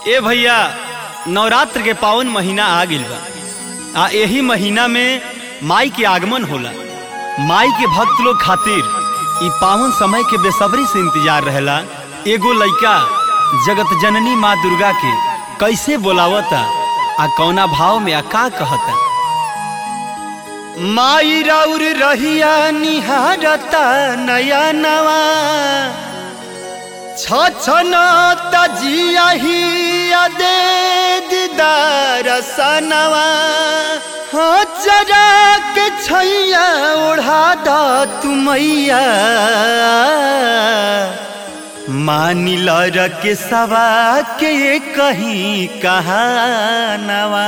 ए भैया नवरात्र के पावन महीना आ गइल बा। आ यही महीना में माई के आगमन होला। माई के भक्त लोग खातिर ई पावन समय के बेसब्री से इंतजार रहेला। एगो लइका जगत जननी माँ दुर्गा के कैसे बोलावता आ कौना भाव में आ का कहता। माई राउर रहिया निहारता नया नवा छछनता जियाहिया दे दीदार सनवा हाँ जरा के छैया ओढ़ा दा तुमैया मानिल के सवा के कहीं कहानवा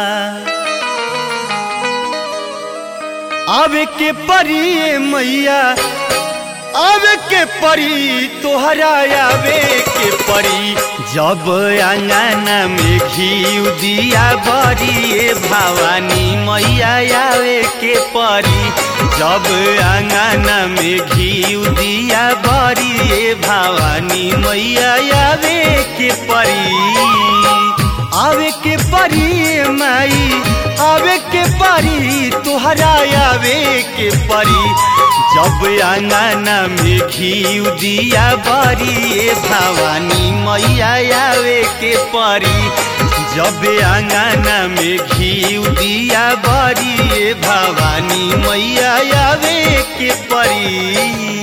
आवे के परी मैया आवे के परी तोहरा आवे के परी जब आंगना में घी दिया बरी भवानी मैया आवे के परी जब आंगना में घी दिया बरी भवानी मैया आवे के परी माई आवे के परी तोहरा आवे के परी जब आंगना में घी दिया बरी भवानी मैया आवे के परी जब आंगना में घी दिया बरी भवानी मैया आवे के परी।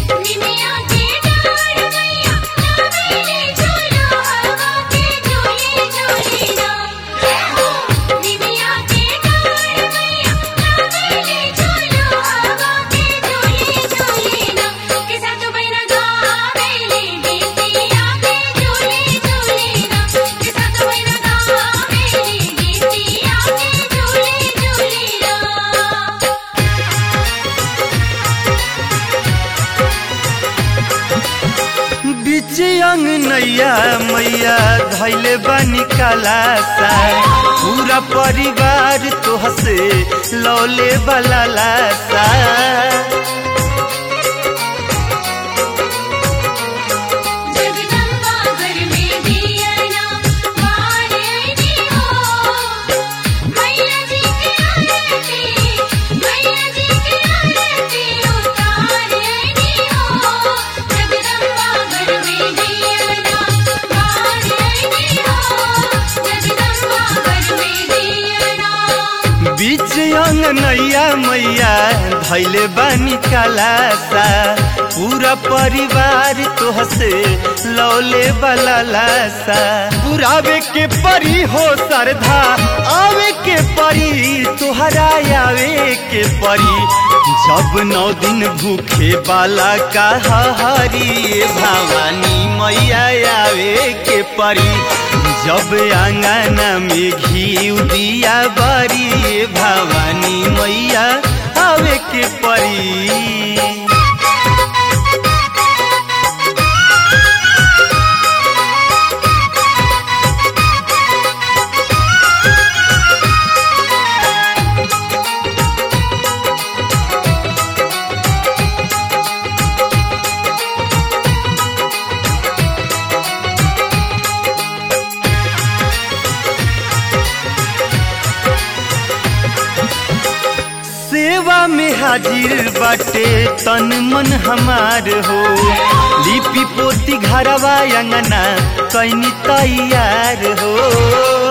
अंगनैया मैया धैले बानी कलासा पूरा परिवार तोहसे लौले वाला लासा अंगनैया मैया धैले बानी कलासा पूरा परिवार तोहसे लौले वाला लासा पुरावे के परी हो सरधा आवे के परी तोहरा आवे के परी जब 9 दिन भूखे बाला का हरी भवानी मैया आवे के परी जब आंगना में घी दिया बरी भवानी मैया आवे के परी। सेवा में हाजिर बाटे तन मन हमार हो लिपि पोती घरवा अंगना कैनी तैयार हो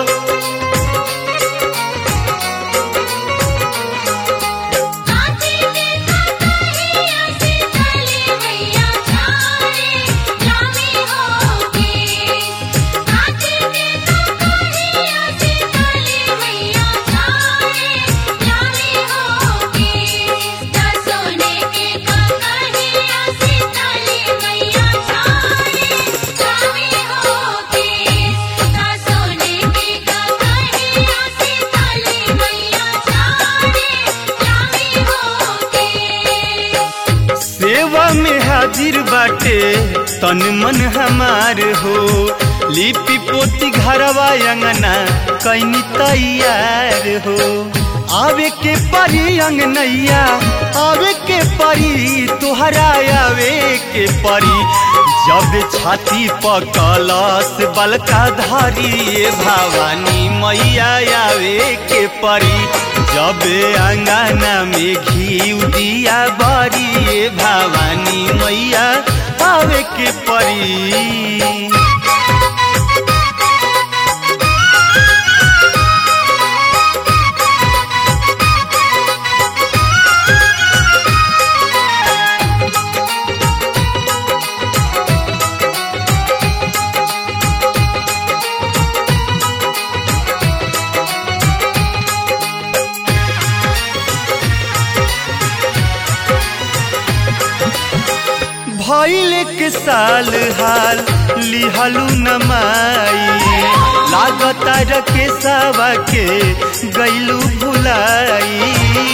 हाजिर बाटे तन मन हमार हो लिपि पोती घरवा अंगना कैनी तैयार हो आवे के परी अंगनैया आवे के परी तोहरा आवे के परी जब अब छाती पर कलश बलका धारी भवानी मैया आवे के परी जब अंगना में घी दिया बारी भवानी मैया आवे के परी। भइल के साल हाल लिहलू न माई लागता रखे सावा के गैलू भुलाई।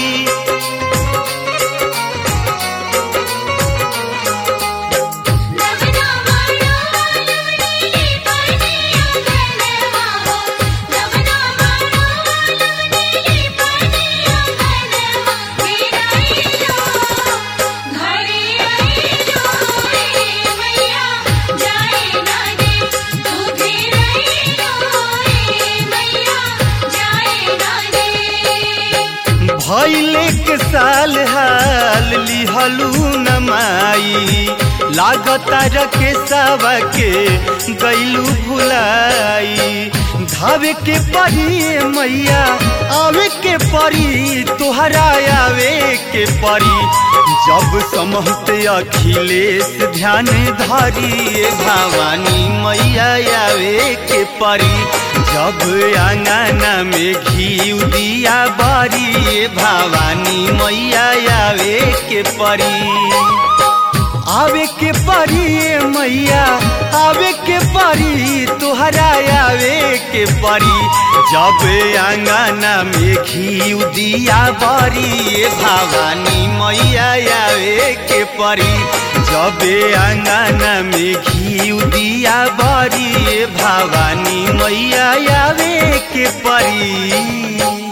भइल के साल हाल लिहलू न माई लागता रखे सावा के गैलू भुलाई। धावे के परी मैया आवे के परी तोहरा आवे के परी जब समहते अखिलेश ध्यान धारी भवानी मैया आवे के परी जब अंगना में घी दिया बारी भवानी मैया आवे के परी। आवे के परी मैया आवे के परी तोहरा आवे के परी जब अंगना में घी दिया बारी भवानी मैया आवे के परी जब अंगना में घी दिया बारी भवानी मैया आवे के परी।